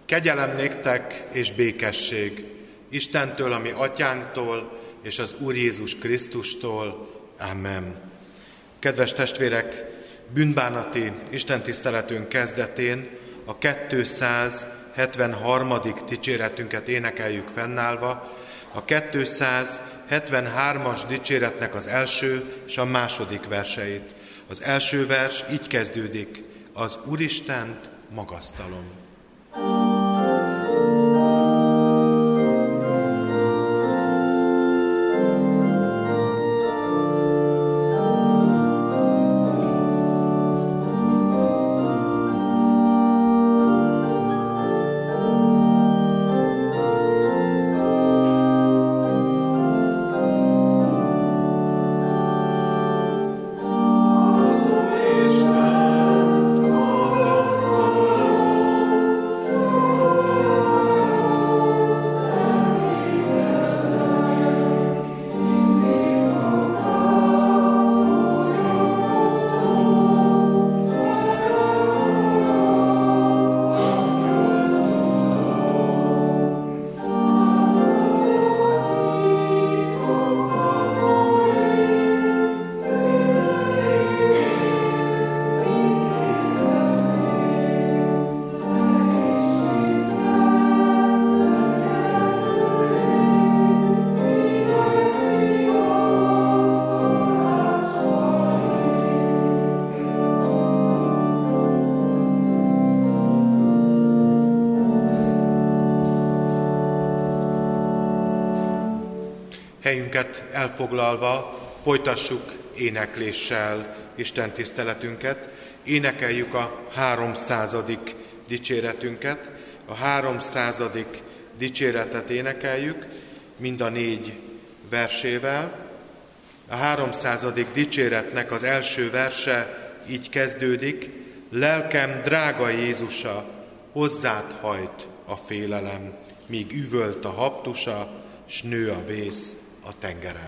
Kegyelem néktek és békesség Istentől, a mi atyánktól, és az Úr Jézus Krisztustól. Amen. Kedves testvérek, bűnbánati istentiszteletünk kezdetén a 273. dicséretünket énekeljük fennállva, a 273-as dicséretnek az első és a második verseit. Az első vers így kezdődik: az Úristent magasztalom. Helyünket elfoglalva folytassuk énekléssel Isten tiszteletünket. Énekeljük a 300. dicséretünket. A 300. dicséretet énekeljük mind a 4 versével. A 300. dicséretnek az első verse így kezdődik: lelkem drága Jézusa, hozzád hajt a félelem, míg üvölt a habtusa, s nő a vész a tengerem.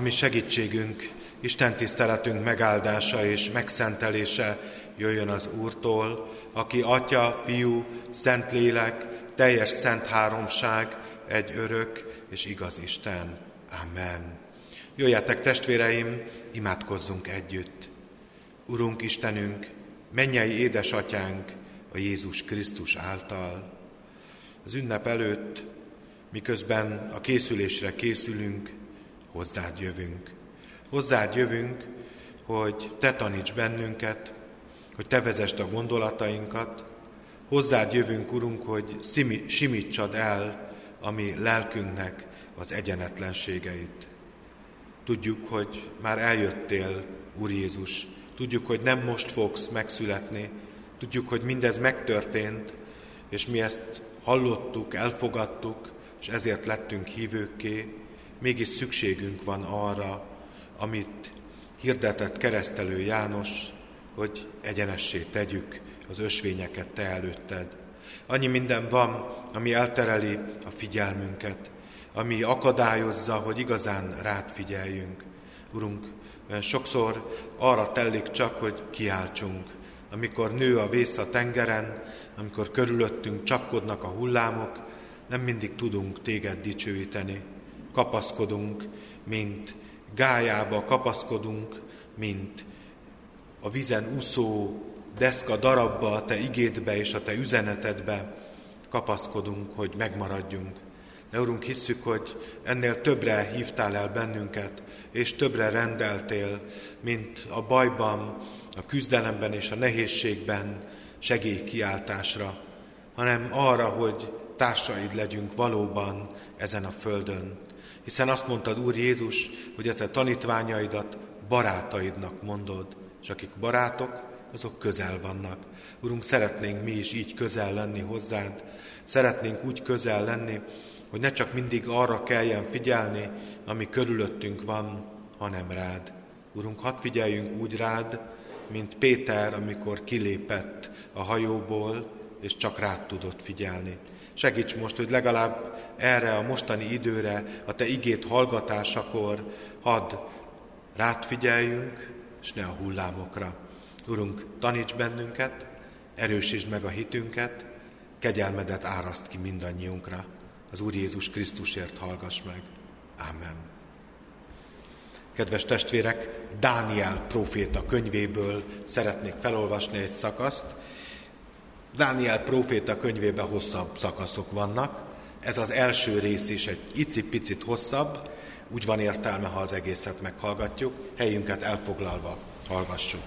ami segítségünk, Isten tiszteletünk megáldása és megszentelése jöjjön az Úrtól, aki Atya, Fiú, Szentlélek, teljes szent háromság, egy örök és igaz Isten. Amen. Jöjjetek, testvéreim, imádkozzunk együtt. Urunk Istenünk, mennyei édesatyánk a Jézus Krisztus által. Az ünnep előtt, miközben a készülésre készülünk, hozzád jövünk. Hozzád jövünk, hogy te taníts bennünket, hogy te vezesd a gondolatainkat. Hozzád jövünk, Urunk, hogy simítsad el a mi lelkünknek az egyenetlenségeit. Tudjuk, hogy már eljöttél, Úr Jézus. Tudjuk, hogy nem most fogsz megszületni. Tudjuk, hogy mindez megtörtént, és mi ezt hallottuk, elfogadtuk, és ezért lettünk hívőkké. Mégis szükségünk van arra, amit hirdetett keresztelő János, hogy egyenessé tegyük az ösvényeket te előtted. Annyi minden van, ami eltereli a figyelmünket, ami akadályozza, hogy igazán rád figyeljünk. Urunk, olyan sokszor arra tellik csak, hogy kiáltsunk. Amikor nő a vész a tengeren, amikor körülöttünk csapkodnak a hullámok, nem mindig tudunk téged dicsőíteni. Kapaszkodunk, mint gályába, kapaszkodunk, mint a vízen úszó deszka darabba, a te igédbe és a te üzenetedbe kapaszkodunk, hogy megmaradjunk. De Urunk, hisszük, hogy ennél többre hívtál el bennünket, és többre rendeltél, mint a bajban, a küzdelemben és a nehézségben segélykiáltásra, hanem arra, hogy társaid legyünk valóban ezen a földön. Hiszen azt mondtad, Úr Jézus, hogy a te tanítványaidat barátaidnak mondod, és akik barátok, azok közel vannak. Urunk, szeretnénk mi is így közel lenni hozzád, szeretnénk úgy közel lenni, hogy ne csak mindig arra kelljen figyelni, ami körülöttünk van, hanem rád. Urunk, hadd figyeljünk úgy rád, mint Péter, amikor kilépett a hajóból, és csak rád tudott figyelni. Segíts most, hogy legalább erre a mostani időre, a te igét hallgatásakor hadd rád figyeljünk, és ne a hullámokra. Urunk, taníts bennünket, erősítsd meg a hitünket, kegyelmedet áraszt ki mindannyiunkra. Az Úr Jézus Krisztusért hallgass meg. Ámen. Kedves testvérek, Dániel próféta könyvéből szeretnék felolvasni egy szakaszt. Dániel próféta könyvében hosszabb szakaszok vannak. Ez az első rész is egy icipicit hosszabb. Úgy van értelme, ha az egészet meghallgatjuk. Helyünket elfoglalva hallgassuk.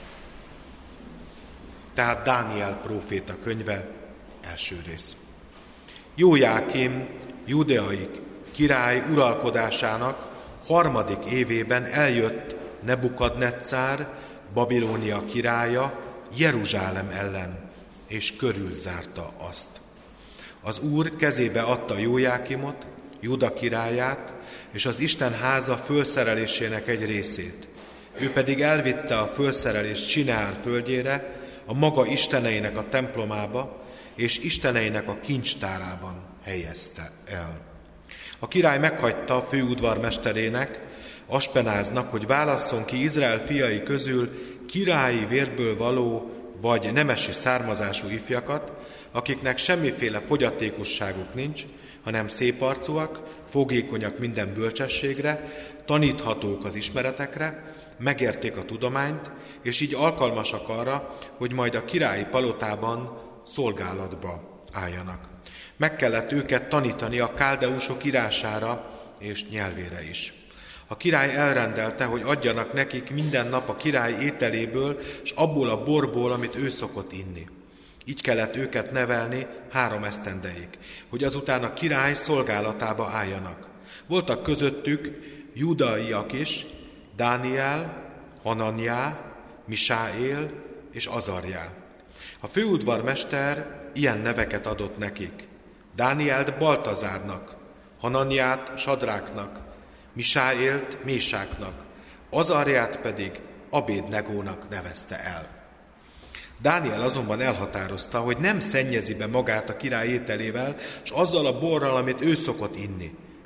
Tehát Dániel próféta könyve, első rész. Jójákim, judeai király uralkodásának 3. évében eljött Nebukadneccár, Babilónia királya Jeruzsálem ellen, és körülzárta azt. Az Úr kezébe adta Jójákimot, Juda királyát, és az Isten háza fölszerelésének egy részét. Ő pedig elvitte a fölszerelést Sineár földjére, a maga isteneinek a templomába, és isteneinek a kincstárában helyezte el. A király meghagyta a főudvarmesterének, Aspenáznak, hogy válasszon ki Izrael fiai közül királyi vérből való vagy nemesi származású ifjakat, akiknek semmiféle fogyatékosságuk nincs, hanem széparcúak, fogékonyak minden bölcsességre, taníthatók az ismeretekre, megérték a tudományt, és így alkalmasak arra, hogy majd a királyi palotában szolgálatba álljanak. Meg kellett őket tanítani a káldeusok írására és nyelvére is. A király elrendelte, hogy adjanak nekik minden nap a király ételéből, és abból a borból, amit ő szokott inni. Így kellett őket nevelni 3 esztendeig, hogy azután a király szolgálatába álljanak. Voltak közöttük judaiak is, Dániel, Hananiá, Misáél és Azarjá. A főudvarmester ilyen neveket adott nekik. Dánielt Baltazárnak, Hananiát Sadráknak, Misáélt Mésáknak, Azarját pedig Abédnegónak nevezte el. Dániel azonban elhatározta, hogy nem szennyezi be magát a király ételével, és azzal a borral, amit ő szokott inni.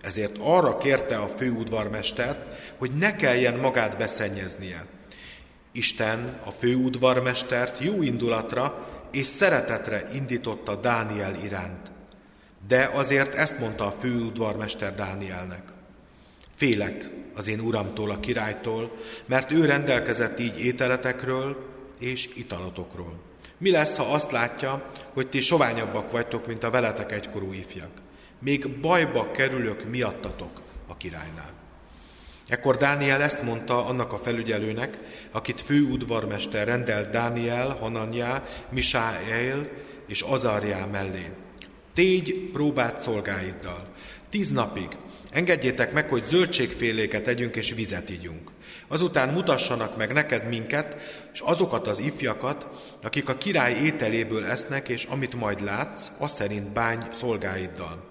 Ezért arra kérte a főudvarmestert, hogy ne kelljen magát beszennyeznie. Isten a főudvarmestert jó indulatra és szeretetre indította Dániel iránt. De azért ezt mondta a főudvarmester Dánielnek: félek az én uramtól, a királytól, mert ő rendelkezett így ételetekről és italotokról. Mi lesz, ha azt látja, hogy ti soványabbak vagytok, mint a veletek egykorú ifjak? Még bajba kerülök miattatok a királynál. Ekkor Dániel ezt mondta annak a felügyelőnek, akit főudvarmester rendelt Dániel, Hananjá, Misáel és Azarjá mellé: tégy próbát szolgáiddal. 10 napig engedjétek meg, hogy zöldségféléket együnk és vizet ígyunk. Azután mutassanak meg neked minket, és azokat az ifjakat, akik a király ételéből esznek, és amit majd látsz, az szerint bánj szolgáiddal.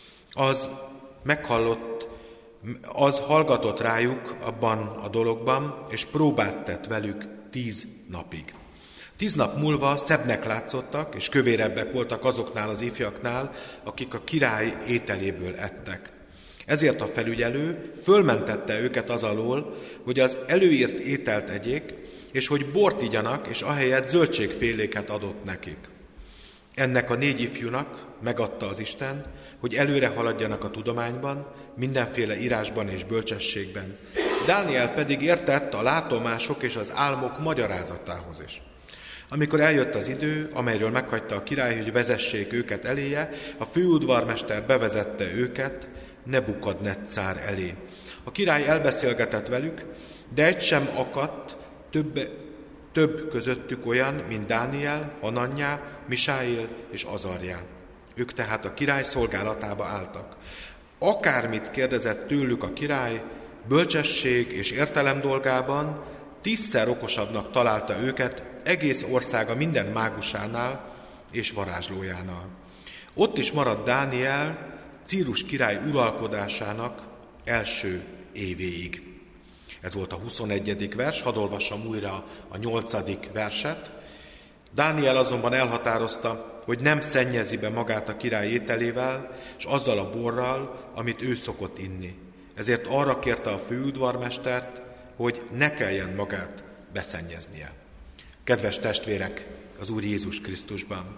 Az hallgatott rájuk abban a dologban, és próbát tett velük 10 napig. 10 nap múlva szebbnek látszottak, és kövérebbek voltak azoknál az ifjaknál, akik a király ételéből ettek. Ezért a felügyelő fölmentette őket az alól, hogy az előírt ételt egyék, és hogy bort igyanak, és ahelyett zöldségféléket adott nekik. Ennek a 4 ifjúnak megadta az Isten, hogy előre haladjanak a tudományban, mindenféle írásban és bölcsességben. Dániel pedig értett a látomások és az álmok magyarázatához is. Amikor eljött az idő, amelyről meghagyta a király, hogy vezessék őket eléje, a főudvarmester bevezette őket Nebukadneccár elé. A király elbeszélgetett velük, de egy sem akadt több közöttük olyan, mint Dániel, Hananjá, Misáel és Azarjá. Ők tehát a király szolgálatába álltak. Akármit kérdezett tőlük a király, bölcsesség és értelem dolgában 10-szer okosabbnak találta őket egész országa minden mágusánál és varázslójánál. Ott is maradt Dániel Círus király uralkodásának első évéig. Ez volt a 21. vers, hadd olvassam újra a 8. verset. Dániel azonban elhatározta, hogy nem szennyezi be magát a király ételével, és azzal a borral, amit ő szokott inni. Ezért arra kérte a főudvarmestert, hogy ne kelljen magát beszennyeznie. Kedves testvérek az Úr Jézus Krisztusban!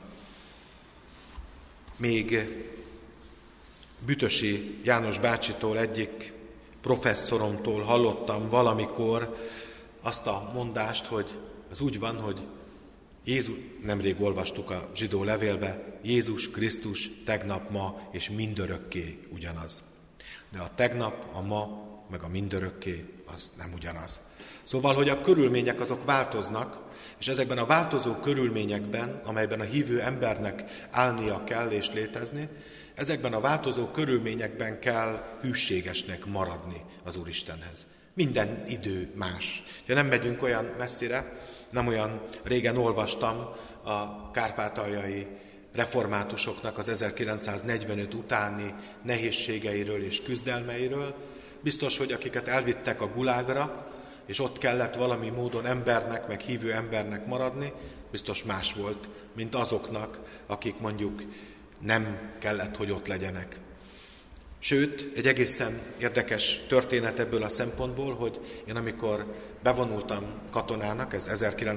Még Bütösi János bácsitól, egyik professzoromtól hallottam valamikor azt a mondást, hogy az úgy van, hogy Jézus, nemrég olvastuk a zsidó levélbe, Jézus Krisztus tegnap, ma és mindörökké ugyanaz. De a tegnap, a ma, meg a mindörökké az nem ugyanaz. Szóval, hogy a körülmények azok változnak, és ezekben a változó körülményekben, amelyben a hívő embernek állnia kell és létezni, ezekben a változó körülményekben kell hűségesnek maradni az Úristenhez. Minden idő más. Ha nem megyünk olyan messzire, nem olyan régen olvastam a kárpátaljai reformátusoknak az 1945 utáni nehézségeiről és küzdelmeiről. Biztos, hogy akiket elvittek a gulágra, és ott kellett valami módon embernek, meg hívő embernek maradni, biztos más volt, mint azoknak, akik mondjuk nem kellett, hogy ott legyenek. Sőt, egy egészen érdekes történet ebből a szempontból, hogy én amikor bevonultam katonának, ez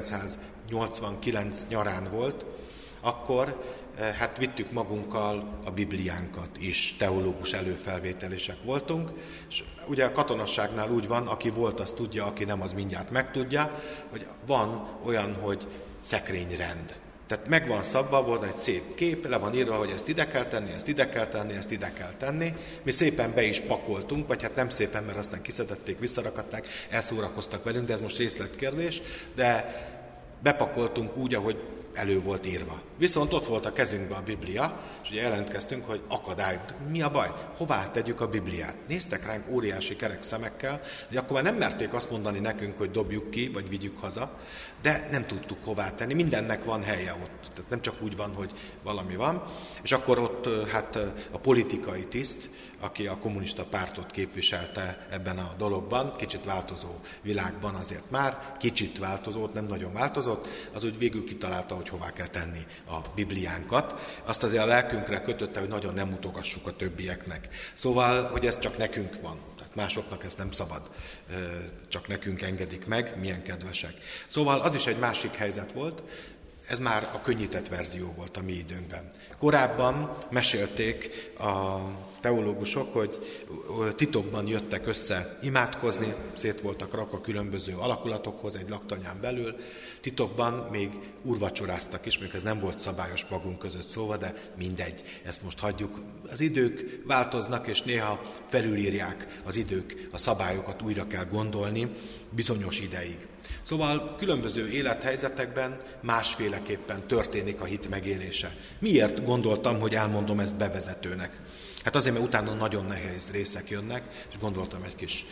1989 nyarán volt, akkor vittük magunkkal a Bibliánkat is, teológus előfelvételisek voltunk, és ugye a katonasságnál úgy van, aki volt, az tudja, aki nem, az mindjárt megtudja, hogy van olyan, hogy szekrényrend. Tehát meg van szabva, volt egy szép kép, le van írva, hogy ezt ide kell tenni, ezt ide kell tenni, ezt ide kell tenni. Mi szépen be is pakoltunk, vagy hát nem szépen, mert aztán kiszedették, visszarakadták, elszórakoztak velünk, de ez most részletkérdés, de bepakoltunk úgy, ahogy elő volt írva. Viszont ott volt a kezünkben a Biblia, és ugye jelentkeztünk, hogy akadály. Mi a baj? Hová tegyük a Bibliát? Néztek ránk óriási kerek szemekkel, hogy akkor már nem merték azt mondani nekünk, hogy dobjuk ki, vagy vigyük haza, de nem tudtuk hová tenni. Mindennek van helye ott. Tehát nem csak úgy van, hogy valami van. És akkor ott a politikai tiszt, aki a kommunista pártot képviselte ebben a dologban, kicsit változó világban azért már, kicsit változott, nem nagyon változott, az úgy végül kitalálta, hogy hogy hová kell tenni a Bibliánkat. Azt azért a lelkünkre kötötte, hogy nagyon nem mutogassuk a többieknek. Szóval, hogy ez csak nekünk van. Tehát másoknak ezt nem szabad, csak nekünk engedik meg, milyen kedvesek. Szóval az is egy másik helyzet volt, ez már a könnyített verzió volt a mi időnkben. Korábban mesélték a teológusok, hogy titokban jöttek össze imádkozni, szét voltak rakva különböző alakulatokhoz egy laktanyán belül, titokban még úrvacsoráztak is, még ez nem volt szabályos magunk között szóval, de mindegy, ezt most hagyjuk. Az idők változnak, és néha felülírják az idők, a szabályokat újra kell gondolni bizonyos ideig. Szóval különböző élethelyzetekben másféleképpen történik a hit megélése. Miért gondoltam, hogy elmondom ezt bevezetőnek? Hát azért, mert utána nagyon nehéz részek jönnek, és gondoltam egy kis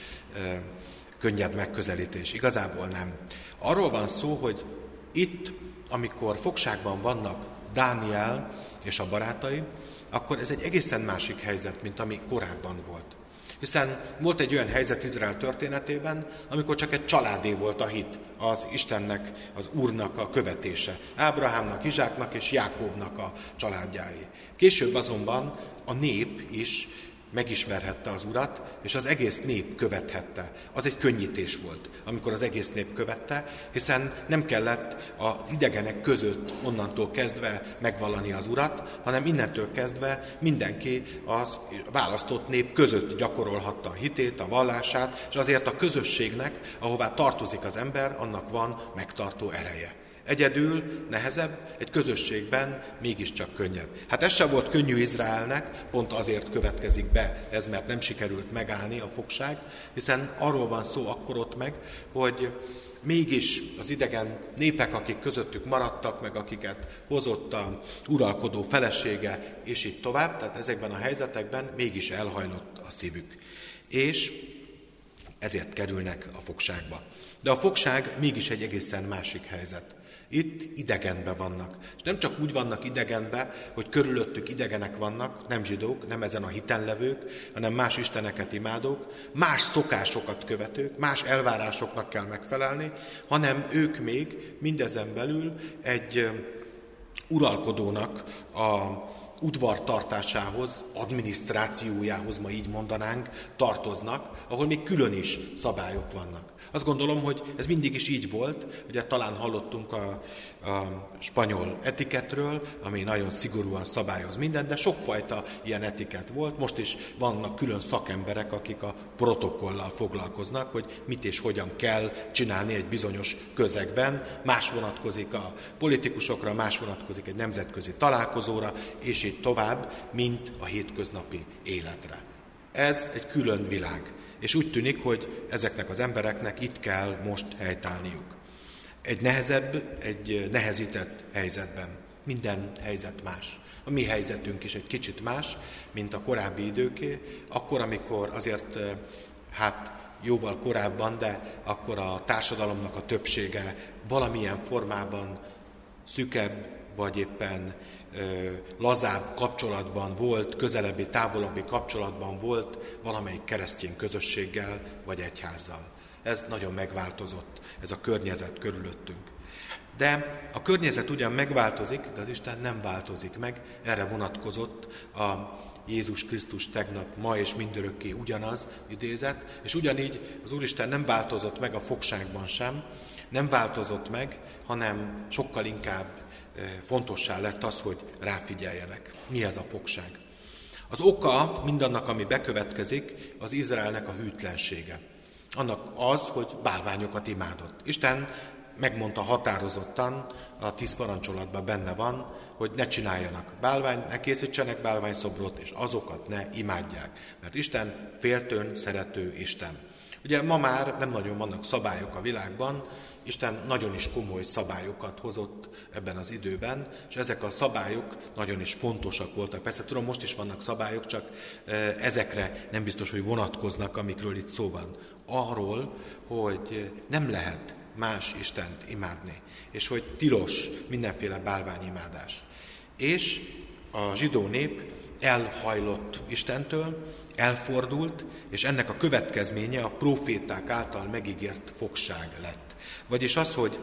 könnyed megközelítés. Igazából nem. Arról van szó, hogy itt, amikor fogságban vannak Dániel és a barátai, akkor ez egy egészen másik helyzet, mint ami korábban volt. Hiszen volt egy olyan helyzet Izrael történetében, amikor csak egy családé volt a hit, az Istennek, az Úrnak a követése. Ábrahámnak, Izsáknak és Jákóbnak a családjáé. Később azonban a nép is megismerhette az Urat, és az egész nép követhette. Az egy könnyítés volt, amikor az egész nép követte, hiszen nem kellett az idegenek között onnantól kezdve megvallani az Urat, hanem innentől kezdve mindenki az választott nép között gyakorolhatta a hitét, a vallását, és azért a közösségnek, ahová tartozik az ember, annak van megtartó ereje. Egyedül nehezebb, egy közösségben mégiscsak könnyebb. Hát ez sem volt könnyű Izraelnek, pont azért következik be ez, mert nem sikerült megállni a fogság, hiszen arról van szó akkor ott meg, hogy mégis az idegen népek, akik közöttük maradtak, meg akiket hozott a uralkodó felesége, és így tovább, tehát ezekben a helyzetekben mégis elhajlott a szívük. És ezért kerülnek a fogságba. De a fogság mégis egy egészen másik helyzet. Itt idegenbe vannak. És nem csak úgy vannak idegenbe, hogy körülöttük idegenek vannak, nem zsidók, nem ezen a hiten levők, hanem más isteneket imádók, más szokásokat követők, más elvárásoknak kell megfelelni, hanem ők még mindezen belül egy uralkodónak a udvartartásához, adminisztrációjához, ma így mondanánk, tartoznak, ahol még külön is szabályok vannak. Azt gondolom, hogy ez mindig is így volt, ugye talán hallottunk a spanyol etiketről, ami nagyon szigorúan szabályoz mindent, de sokfajta ilyen etiket volt. Most is vannak külön szakemberek, akik a protokollal foglalkoznak, hogy mit és hogyan kell csinálni egy bizonyos közegben. Más vonatkozik a politikusokra, más vonatkozik egy nemzetközi találkozóra, és így tovább, mint a hétköznapi életre. Ez egy külön világ, és úgy tűnik, hogy ezeknek az embereknek itt kell most helytállniuk. Egy nehezebb, egy nehezített helyzetben. Minden helyzet más. A mi helyzetünk is egy kicsit más, mint a korábbi időké, akkor, amikor azért, jóval korábban, de akkor a társadalomnak a többsége valamilyen formában szűkebb, vagy éppen lazább kapcsolatban volt, közelebbi, távolabbi kapcsolatban volt valamelyik keresztény közösséggel, vagy egyházzal. Ez nagyon megváltozott, ez a környezet körülöttünk. De a környezet ugyan megváltozik, de az Isten nem változik meg, erre vonatkozott a Jézus Krisztus tegnap, ma és mindörökké ugyanaz idézet, és ugyanígy az Úristen nem változott meg a fogságban sem, nem változott meg, hanem sokkal inkább fontossá lett az, hogy ráfigyeljenek. Mi ez a fogság? Az oka mindannak, ami bekövetkezik, az Izraelnek a hűtlensége. Annak az, hogy bálványokat imádott. Isten megmondta határozottan, a 10 parancsolatban benne van, hogy ne csináljanak bálványt, ne készítsenek bálványszobrot, és azokat ne imádják. Mert Isten féltőn szerető Isten. Ugye ma már nem nagyon vannak szabályok a világban, Isten nagyon is komoly szabályokat hozott ebben az időben, és ezek a szabályok nagyon is fontosak voltak. Persze tudom, most is vannak szabályok, csak ezekre nem biztos, hogy vonatkoznak, amikről itt szó van. Arról, hogy nem lehet más Istent imádni, és hogy tilos mindenféle bálványimádás. És a zsidó nép elhajlott Istentől, elfordult, és ennek a következménye a próféták által megígért fogság lett. Vagyis az, hogy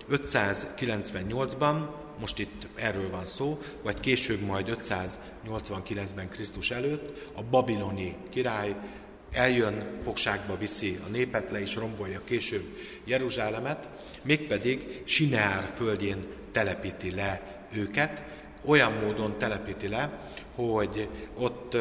598-ban, most itt erről van szó, vagy később majd 589-ben Krisztus előtt a babiloni király eljön, fogságba viszi a népet, le is rombolja később Jeruzsálemet, mégpedig Sineár földjén telepíti le őket, olyan módon telepíti le, hogy ott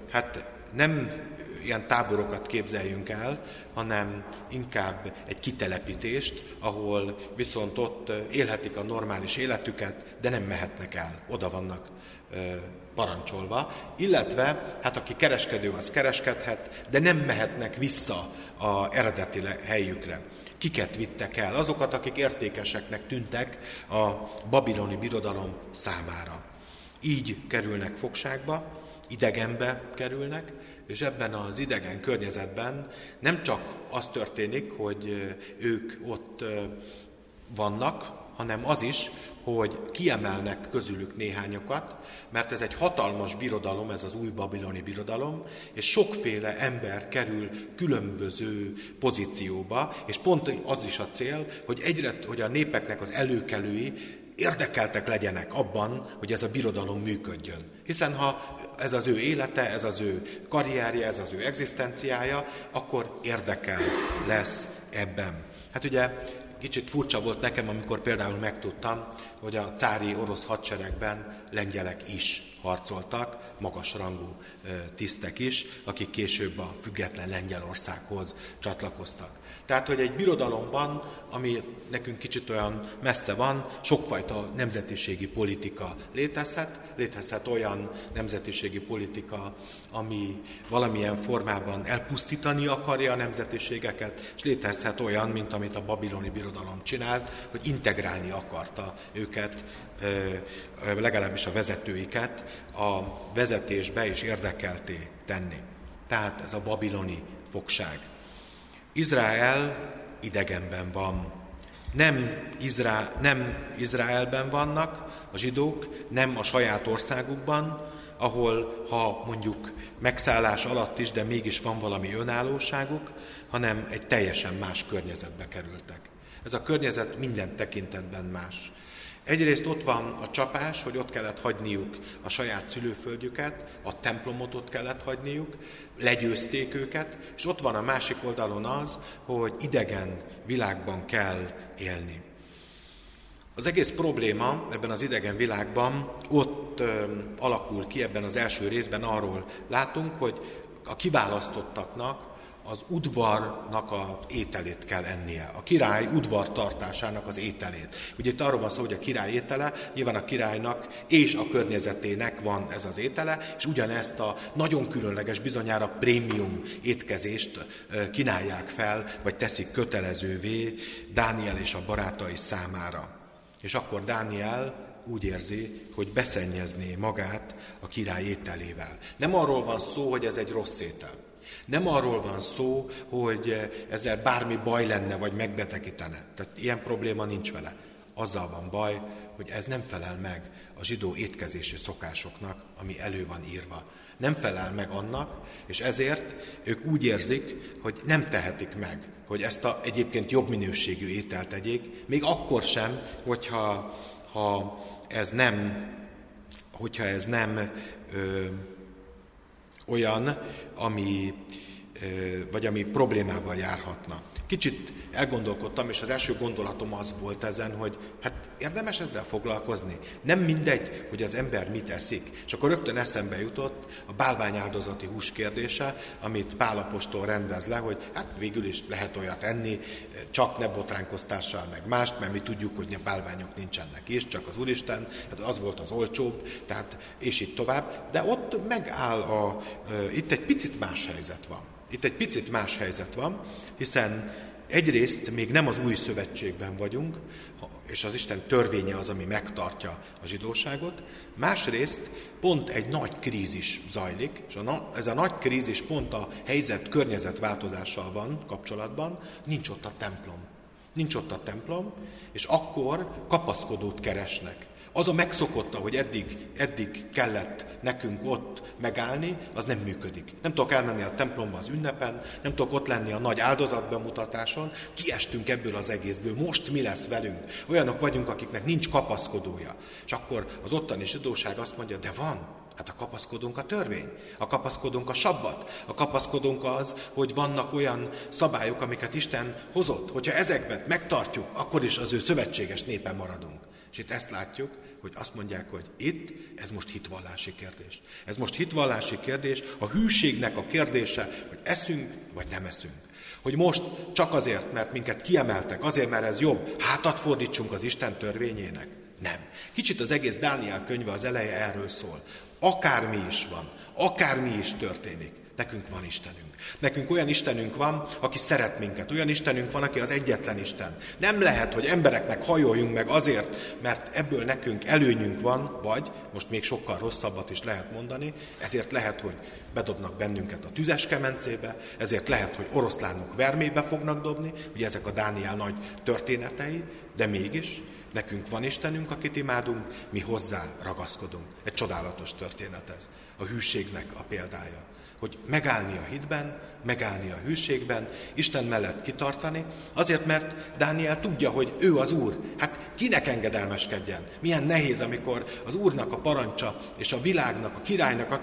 nem ilyen táborokat képzeljünk el, hanem inkább egy kitelepítést, ahol viszont ott élhetik a normális életüket, de nem mehetnek el, oda vannak parancsolva, illetve aki kereskedő, az kereskedhet, de nem mehetnek vissza az eredeti helyükre. Kiket vittek el? Azokat, akik értékeseknek tűntek a babiloni birodalom számára. Így kerülnek fogságba, idegenbe kerülnek, és ebben az idegen környezetben nem csak az történik, hogy ők ott vannak, hanem az is, hogy kiemelnek közülük néhányokat, mert ez egy hatalmas birodalom, ez az új babiloni birodalom, és sokféle ember kerül különböző pozícióba, és pont az is a cél, hogy a népeknek az előkelői érdekeltek legyenek abban, hogy ez a birodalom működjön. Hiszen ha ez az ő élete, ez az ő karrierje, ez az ő egzisztenciája, akkor érdekel lesz ebben. Ugye kicsit furcsa volt nekem, amikor például megtudtam, hogy a cári orosz hadseregben lengyelek is harcoltak, magas rangú tisztek is, akik később a független Lengyelországhoz csatlakoztak. Tehát, hogy egy birodalomban, ami nekünk kicsit olyan messze van, sokfajta nemzetiségi politika létezhet olyan nemzetiségi politika, ami valamilyen formában elpusztítani akarja a nemzetiségeket, és létezhet olyan, mint amit a babiloni birodalom csinált, hogy integrálni akarta őket, legalábbis a vezetőiket a vezetésbe is érdekelté tenni. Tehát ez a babiloni fogság. Izrael idegenben van. Nem Izraelben vannak a zsidók, nem a saját országukban, ahol, ha mondjuk megszállás alatt is, de mégis van valami önállóságuk, hanem egy teljesen más környezetbe kerültek. Ez a környezet minden tekintetben más. Egyrészt ott van a csapás, hogy ott kellett hagyniuk a saját szülőföldjüket, a templomot ott kellett hagyniuk, legyőzték őket, és ott van a másik oldalon az, hogy idegen világban kell élni. Az egész probléma ebben az idegen világban ott alakul ki, ebben az első részben arról látunk, hogy a kiválasztottaknak az udvarnak az ételét kell ennie. A király udvartartásának az ételét. Ugye itt arról van szó, hogy a király étele, nyilván a királynak és a környezetének van ez az étele, és ugyanezt a nagyon különleges, bizonyára prémium étkezést kínálják fel, vagy teszik kötelezővé Dániel és a barátai számára. És akkor Dániel úgy érzi, hogy beszennyezné magát a király ételével. Nem arról van szó, hogy ez egy rossz étel. Nem arról van szó, hogy ezzel bármi baj lenne, vagy megbetegítene. Tehát ilyen probléma nincs vele. Azzal van baj, hogy ez nem felel meg a zsidó étkezési szokásoknak, ami elő van írva. Nem felel meg annak, és ezért ők úgy érzik, hogy nem tehetik meg, hogy ezt a egyébként jobb minőségű ételt tegyék, még akkor sem, hogyha ez nem olyan, ami problémával járhatna. Kicsit elgondolkodtam, és az első gondolatom az volt ezen, hogy érdemes ezzel foglalkozni. Nem mindegy, hogy az ember mit eszik. És akkor rögtön eszembe jutott a bálványáldozati hús kérdése, amit Pál apostol rendez le, hogy végül is lehet olyat enni, csak ne botránkoztással meg mást, mert mi tudjuk, hogy a bálványok nincsenek is, csak az Úristen, az volt az olcsóbb, és így tovább. De ott megáll itt egy picit más helyzet van. Itt egy picit más helyzet van, hiszen egyrészt még nem az új szövetségben vagyunk, és az Isten törvénye az, ami megtartja a zsidóságot, másrészt pont egy nagy krízis zajlik, és ez a nagy krízis pont a helyzet környezetváltozással van kapcsolatban, nincs ott a templom. Nincs ott a templom, és akkor kapaszkodót keresnek. Az a megszokott, hogy eddig kellett nekünk ott megállni, az nem működik. Nem tudok elmenni a templomba az ünnepen, nem tudok ott lenni a nagy áldozatbemutatáson, kiestünk ebből az egészből, most mi lesz velünk? Olyanok vagyunk, akiknek nincs kapaszkodója. És akkor az ottani zsidóság azt mondja, de van. Hát a kapaszkodónk a törvény, a kapaszkodónk a sabbat, a kapaszkodónk az, hogy vannak olyan szabályok, amiket Isten hozott. Hogyha ezekben megtartjuk, akkor is az ő szövetséges népe maradunk. És itt ezt látjuk, hogy azt mondják, hogy itt ez most hitvallási kérdés. Ez most hitvallási kérdés, a hűségnek a kérdése, hogy eszünk vagy nem eszünk. Hogy most csak azért, mert minket kiemeltek, azért, mert ez jobb, hátat fordítsunk az Isten törvényének. Nem. Kicsit az egész Dániel könyve az eleje erről szól. Akármi is van, akármi is történik, nekünk van Istenünk. Nekünk olyan Istenünk van, aki szeret minket. Olyan Istenünk van, aki az egyetlen Isten. Nem lehet, hogy embereknek hajoljunk meg azért, mert ebből nekünk előnyünk van, vagy, most még sokkal rosszabbat is lehet mondani, ezért lehet, hogy bedobnak bennünket a tüzes kemencébe, ezért lehet, hogy oroszlánok vermébe fognak dobni, ugye ezek a Dániel nagy történetei, de mégis nekünk van Istenünk, akit imádunk, mi hozzá ragaszkodunk. Egy csodálatos történet ez, a hűségnek a példája. Hogy megállni a hitben, megállni a hűségben, Isten mellett kitartani, azért, mert Dániel tudja, hogy ő az Úr. Hát kinek engedelmeskedjen? Milyen nehéz, amikor az Úrnak a parancsa, és a világnak, a királynak,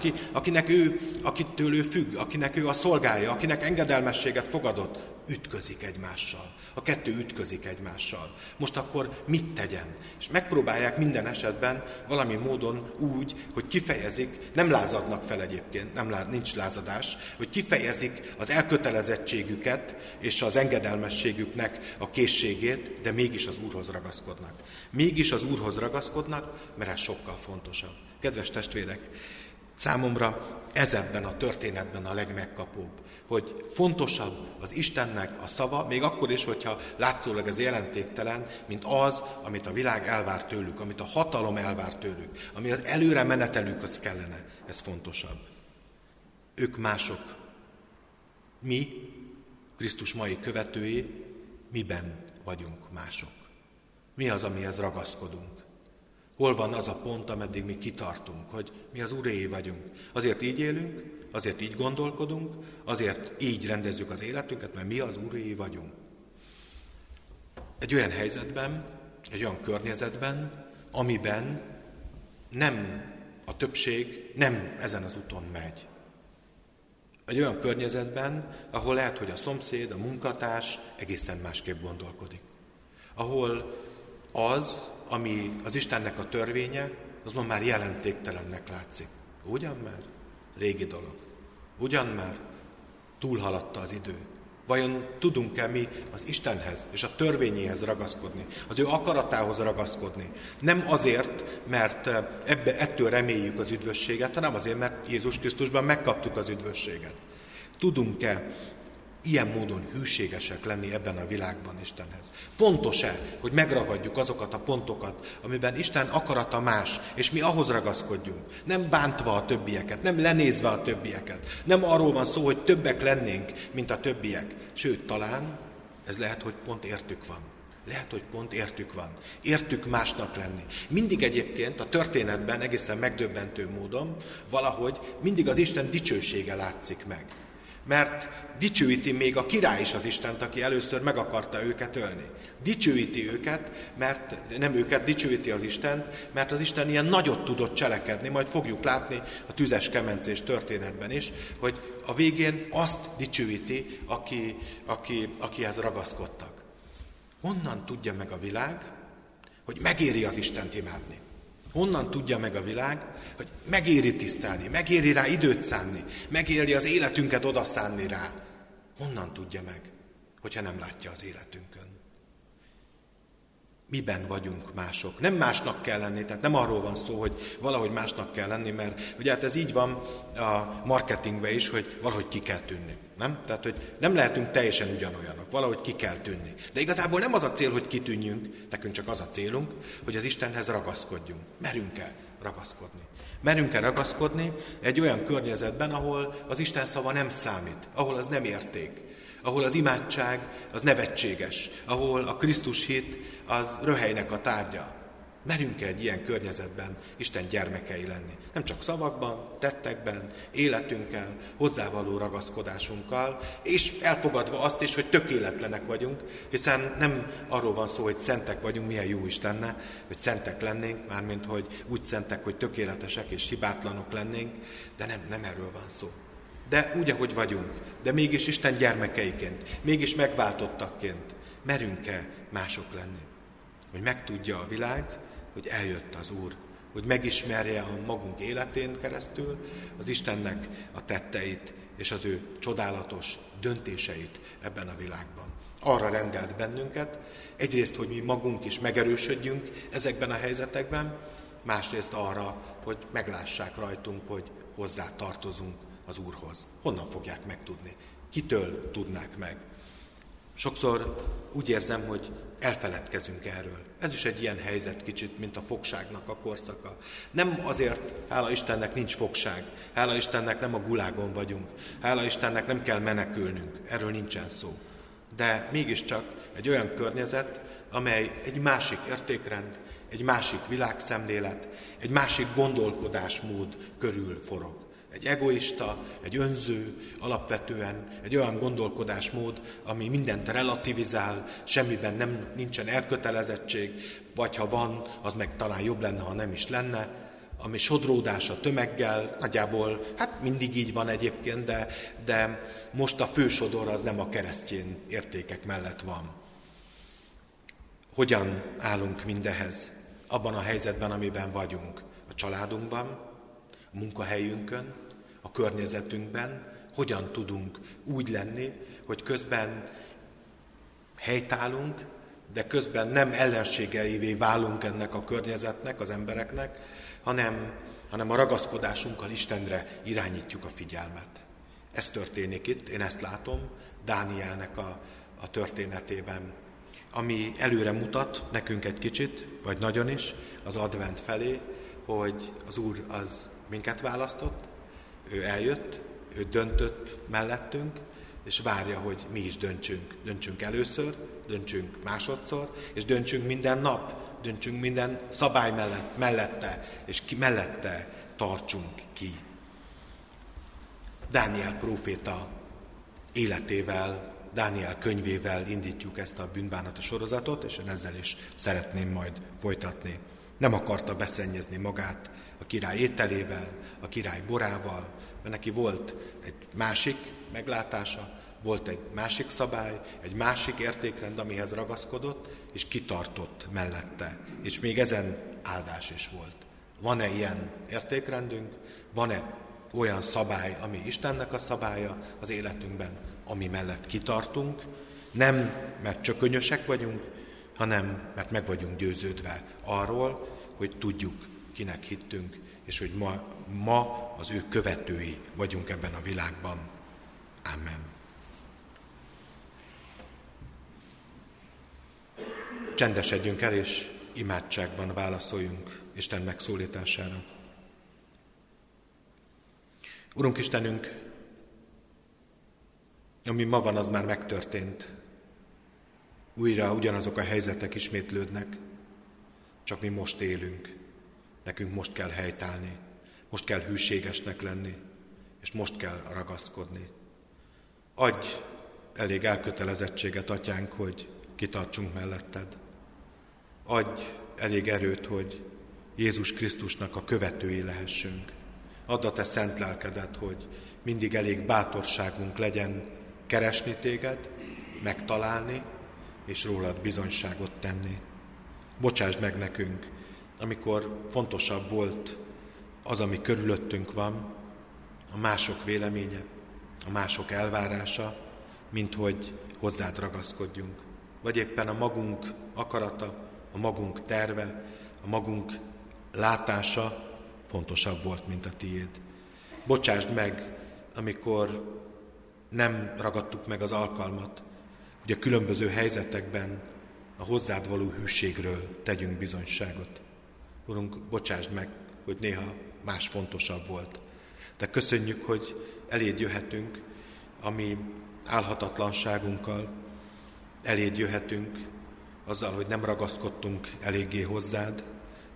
akitől ő függ, akinek ő a szolgája, akinek engedelmességet fogadott, ütközik egymással. A kettő ütközik egymással. Most akkor mit tegyen? És megpróbálják minden esetben valami módon úgy, hogy kifejezik, nem lázadnak fel egyébként, nincs lázadás, hogy kifejezik az elkötelezettségüket és az engedelmességüknek a készségét, de mégis az Úrhoz ragaszkodnak. Mégis az Úrhoz ragaszkodnak, mert ez sokkal fontosabb. Kedves testvérek, számomra ez ebben a történetben a legmegkapóbb, hogy fontosabb az Istennek a szava, még akkor is, hogyha látszólag ez jelentéktelen, mint az, amit a világ elvár tőlük, amit a hatalom elvár tőlük, ami az előre menetelük, az kellene. Ez fontosabb. Ők mások. Mi, Krisztus mai követői, miben vagyunk mások? Mi az, amihez ragaszkodunk? Hol van az a pont, ameddig mi kitartunk, hogy mi az Úréé vagyunk? Azért így élünk, azért így gondolkodunk, azért így rendezzük az életünket, mert mi az Úréé vagyunk. Egy olyan helyzetben, egy olyan környezetben, amiben nem a többség nem ezen az úton megy. Egy olyan környezetben, ahol lehet, hogy a szomszéd, a munkatárs egészen másképp gondolkodik. Ahol az, ami az Istennek a törvénye, az ma már jelentéktelennek látszik. Ugyan már? Régi dolog. Ugyan már? Túlhaladta az idő. Vajon tudunk-e mi az Istenhez és a törvényéhez ragaszkodni, az ő akaratához ragaszkodni? Nem azért, mert ettől reméljük az üdvösséget, hanem azért, mert Jézus Krisztusban megkaptuk az üdvösséget. Tudunk-e ilyen módon hűségesek lenni ebben a világban Istenhez? Fontos-e, hogy megragadjuk azokat a pontokat, amiben Isten akarata más, és mi ahhoz ragaszkodjunk? Nem bántva a többieket, nem lenézve a többieket. Nem arról van szó, hogy többek lennénk, mint a többiek. Sőt, talán ez lehet, hogy pont értük van. Lehet, hogy pont értük van. Értük másnak lenni. Mindig egyébként a történetben egészen megdöbbentő módon valahogy mindig az Isten dicsősége látszik meg. Mert dicsőíti még a király is az Istent, aki először meg akarta őket ölni. Dicsőíti őket, mert nem őket, dicsőíti az Istent, mert az Isten ilyen nagyot tudott cselekedni, majd fogjuk látni a tüzes kemencés történetben is, hogy a végén azt dicsőíti, akihez ragaszkodtak. Honnan tudja meg a világ, hogy megéri az Istent imádni? Honnan tudja meg a világ, hogy megéri tisztelni, megéri rá időt szánni, megéri az életünket odaszánni rá? Honnan tudja meg, hogyha nem látja az életünkön? Miben vagyunk mások? Nem másnak kell lenni, tehát nem arról van szó, hogy valahogy másnak kell lenni, mert ugye hát ez így van a marketingben is, hogy valahogy ki kell tűnni. Nem? Tehát, hogy nem lehetünk teljesen ugyanolyanok, valahogy ki kell tűnni. De igazából nem az a cél, hogy kitűnjünk, nekünk csak az a célunk, hogy az Istenhez ragaszkodjunk. Merünk-e ragaszkodni? Merünk-e ragaszkodni egy olyan környezetben, ahol az Isten szava nem számít, ahol az nem érték, ahol az imádság az nevetséges, ahol a Krisztus hit az röhelynek a tárgya. Merünk egy ilyen környezetben Isten gyermekei lenni. Nem csak szavakban, tettekben, életünkkel, hozzávaló ragaszkodásunkkal, és elfogadva azt is, hogy tökéletlenek vagyunk, hiszen nem arról van szó, hogy szentek vagyunk, milyen jó is lenne, hogy szentek lennénk, mármint hogy úgy szentek, hogy tökéletesek és hibátlanok lennénk, de nem erről van szó. De úgy, ahogy vagyunk, de mégis Isten gyermekeiként, mégis megváltottakként merünk-e mások lenni? Hogy megtudja a világ, hogy eljött az Úr, hogy megismerje a magunk életén keresztül az Istennek a tetteit és az ő csodálatos döntéseit ebben a világban. Arra rendelt bennünket, egyrészt, hogy mi magunk is megerősödjünk ezekben a helyzetekben, másrészt arra, hogy meglássák rajtunk, hogy hozzá tartozunk az Úrhoz. Honnan fogják megtudni? Kitől tudnák meg? Sokszor úgy érzem, hogy elfeledkezünk erről. Ez is egy ilyen helyzet kicsit, mint a fogságnak a korszaka. Nem azért, hála Istennek nincs fogság, hála Istennek nem a gulágon vagyunk, hála Istennek nem kell menekülnünk, erről nincsen szó. De mégiscsak egy olyan környezet, amely egy másik értékrend, egy másik világszemlélet, egy másik gondolkodásmód körül forog. Egy egoista, egy önző, alapvetően egy olyan gondolkodásmód, ami mindent relativizál, semmiben nincsen elkötelezettség, vagy ha van, az meg talán jobb lenne, ha nem is lenne, ami sodródás a tömeggel, nagyjából, hát mindig így van egyébként, de most a fősodor az nem a keresztény értékek mellett van. Hogyan állunk mindehez? Abban a helyzetben, amiben vagyunk, a családunkban, a munkahelyünkön, a környezetünkben, hogyan tudunk úgy lenni, hogy közben helytállunk, de közben nem ellenségeivé válunk ennek a környezetnek, az embereknek, hanem a ragaszkodásunkkal Istenre irányítjuk a figyelmet. Ez történik itt, én ezt látom Dánielnek a történetében, ami előre mutat nekünk egy kicsit, vagy nagyon is, az advent felé, hogy az Úr az minket választott, ő eljött, ő döntött mellettünk, és várja, hogy mi is döntsünk. Döntsünk először, döntsünk másodszor, és döntsünk minden nap, döntsünk minden szabály mellette, és mellette tartsunk ki. Dániel próféta életével, Dániel könyvével indítjuk ezt a bűnbánati sorozatot, és én ezzel is szeretném majd folytatni. Nem akarta beszennyezni magát a király ételével, a király borával, mert neki volt egy másik meglátása, volt egy másik szabály, egy másik értékrend, amihez ragaszkodott, és kitartott mellette. És még ezen áldás is volt. Van-e ilyen értékrendünk? Van-e olyan szabály, ami Istennek a szabálya az életünkben, ami mellett kitartunk? Nem, mert csökönyösek vagyunk, hanem mert meg vagyunk győződve arról, hogy tudjuk, kinek hittünk, és hogy ma az ő követői vagyunk ebben a világban. Amen. Csendesedjünk el, és imádságban válaszoljunk Isten megszólítására. Urunk Istenünk, ami ma van, az már megtörtént. Újra ugyanazok a helyzetek ismétlődnek, csak mi most élünk. Nekünk most kell helytállni, most kell hűségesnek lenni, és most kell ragaszkodni. Adj elég elkötelezettséget, Atyánk, hogy kitartsunk melletted. Adj elég erőt, hogy Jézus Krisztusnak a követői lehessünk. Add a te szent lelkedet, hogy mindig elég bátorságunk legyen keresni téged, megtalálni, és rólad bizonyságot tenni. Bocsásd meg nekünk, amikor fontosabb volt az, ami körülöttünk van, a mások véleménye, a mások elvárása, mint hogy hozzád ragaszkodjunk. Vagy éppen a magunk akarata, a magunk terve, a magunk látása fontosabb volt, mint a tiéd. Bocsásd meg, amikor nem ragadtuk meg az alkalmat, hogy a különböző helyzetekben a hozzád való hűségről tegyünk bizonyságot. Urunk, bocsásd meg, hogy néha más fontosabb volt. De köszönjük, hogy eléd jöhetünk, a mi álhatatlanságunkkal, eléd jöhetünk azzal, hogy nem ragaszkodtunk eléggé hozzád,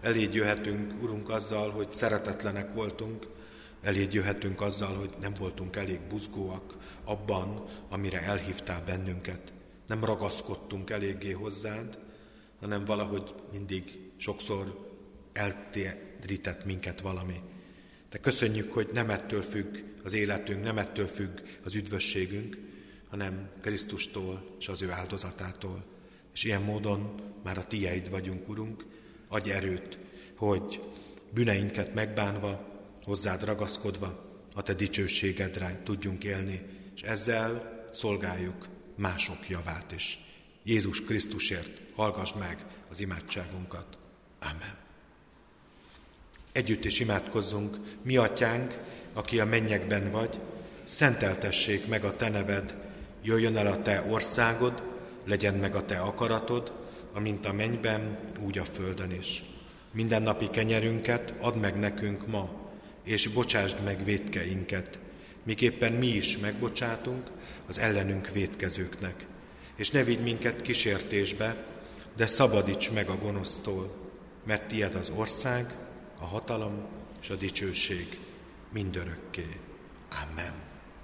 Eléd jöhetünk, Urunk, azzal, hogy szeretetlenek voltunk, eléd jöhetünk azzal, hogy nem voltunk elég buzgóak abban, amire elhívtál bennünket. Nem ragaszkodtunk eléggé hozzád, hanem valahogy mindig sokszor eltérített minket valami. De köszönjük, hogy nem ettől függ az életünk, nem ettől függ az üdvösségünk, hanem Krisztustól és az ő áldozatától. És ilyen módon már a tieid vagyunk, Urunk, adj erőt, hogy bűneinket megbánva, hozzád ragaszkodva, a te dicsőségedre tudjunk élni, és ezzel szolgáljuk mások javát is. Jézus Krisztusért hallgass meg az imádságunkat. Amen. Együtt is imádkozzunk, mi atyánk, aki a mennyekben vagy, szenteltessék meg a te neved, jöjjön el a te országod, legyen meg a te akaratod, amint a mennyben, úgy a földön is. Mindennapi kenyerünket add meg nekünk ma, és bocsásd meg vétkeinket, miképpen mi is megbocsátunk az ellenünk vétkezőknek. És ne vigy minket kísértésbe, de szabadíts meg a gonosztól, mert tied az ország, a hatalom és a dicsőség mindörökké. Amen.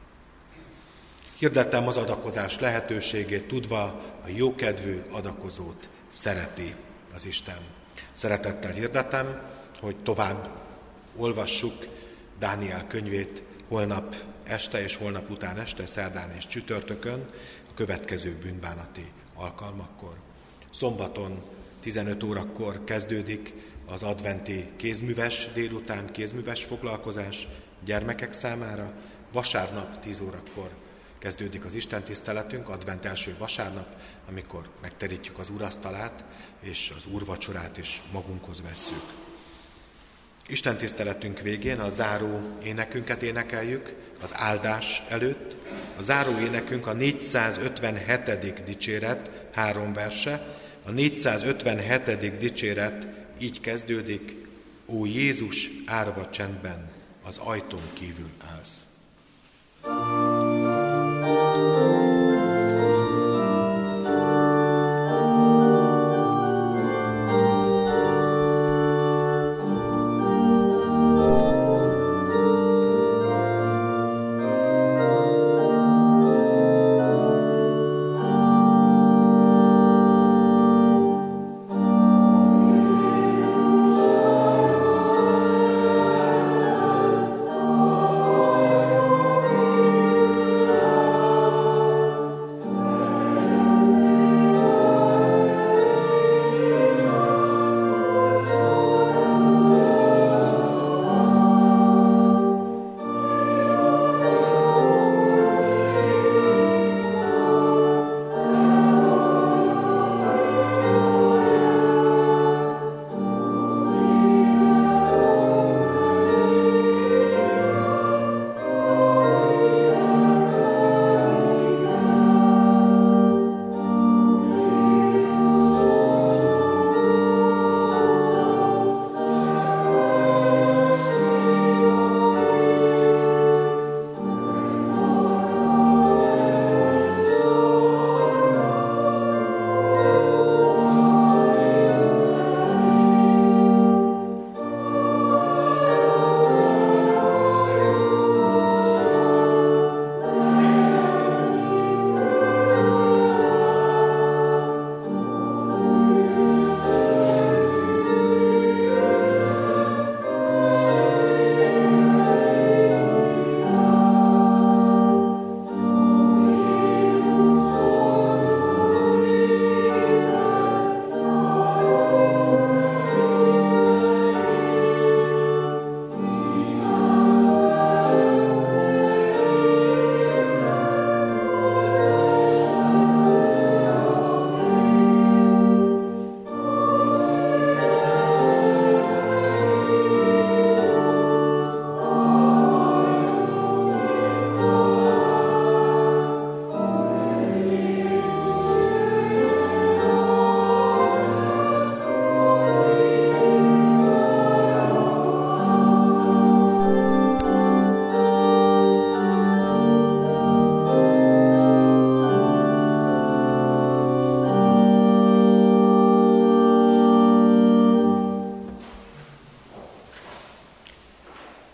Hirdettem az adakozás lehetőségét, tudva a jókedvű adakozót szereti az Isten. Szeretettel hirdetem, hogy tovább olvassuk Dániel könyvét holnap este és holnap után este, szerdán és csütörtökön, a következő bűnbánati alkalmakkor. Szombaton 15 órakor kezdődik az adventi kézműves délután, kézműves foglalkozás gyermekek számára. Vasárnap 10 órakor kezdődik az istentiszteletünk, advent első vasárnap, amikor megterítjük az úrasztalát, és az úrvacsorát is magunkhoz vesszük. Istentiszteletünk végén a záró énekünket énekeljük az áldás előtt. A záró énekünk a 457. dicséret 3 verse. A 457. dicséret így kezdődik: Ó Jézus, árva csendben, az ajtón kívül állsz.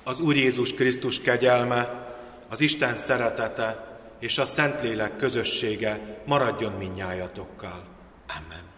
Az Úr Jézus Krisztus kegyelme, az Isten szeretete és a Szentlélek közössége maradjon mindnyájatokkal. Amen.